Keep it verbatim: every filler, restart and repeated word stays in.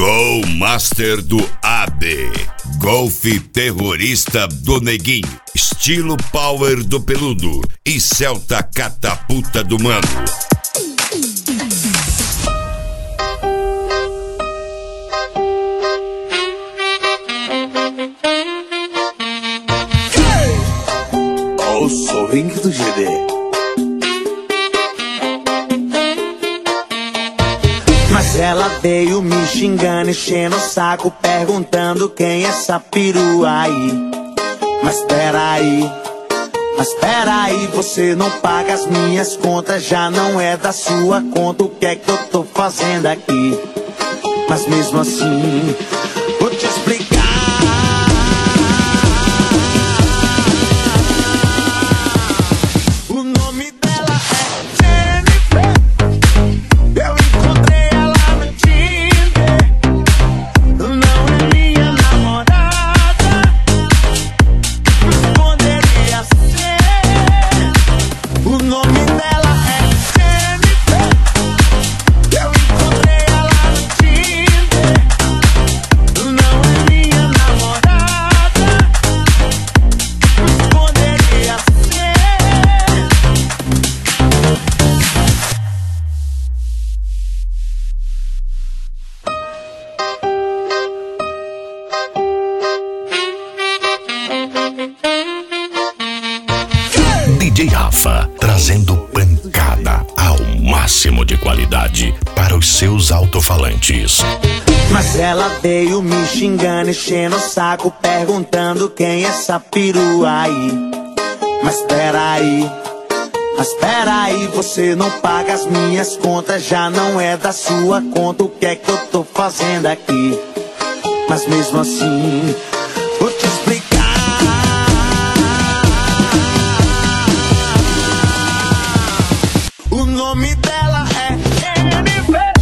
Gol Master do A B. Golfe terrorista do Neguinho. Estilo Power do Peludo. E Celta Catapulta do Mano. O swing do G D. Mas ela veio me xingando, enchendo o saco, perguntando quem é essa perua aí. Mas peraí, mas peraí, você não paga as minhas contas, já não é da sua conta, o que é que eu tô fazendo aqui? Mas mesmo assim, vou te explicar. D J Rafa, trazendo pancada ao máximo de qualidade para os seus alto-falantes. Mas ela veio me xingando, enchendo o saco, perguntando quem é essa perua aí. Mas peraí, mas peraí, você não paga as minhas contas, já não é da sua conta, o que é que eu tô fazendo aqui? Mas mesmo assim, vou te explicar. O nome dela é Jennifer.